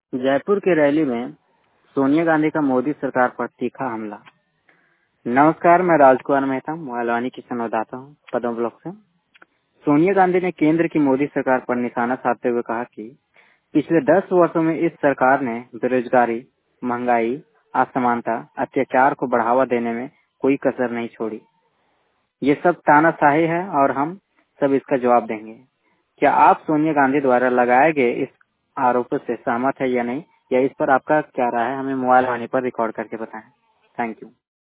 जयपुर की रैली में सोनिया गांधी का मोदी सरकार पर तीखा हमला। नमस्कार, मैं राजकुमार मेहता मोहलवानी की संवाददाता हूँ पदम ब्लॉक से। सोनिया गांधी ने केंद्र की मोदी सरकार पर निशाना साधते हुए कहा कि पिछले 10 वर्षों में इस सरकार ने बेरोजगारी, महंगाई, असमानता, अत्याचार को बढ़ावा देने में कोई कसर नहीं छोड़ी। ये सब तानाशाही है और हम सब इसका जवाब देंगे। क्या आप सोनिया गांधी द्वारा लगाए गए इस आरोपों से सहमत है या नहीं, या इस पर आपका क्या राय है, हमें मोबाइल वाणी पर रिकॉर्ड करके बताएं। Thank you.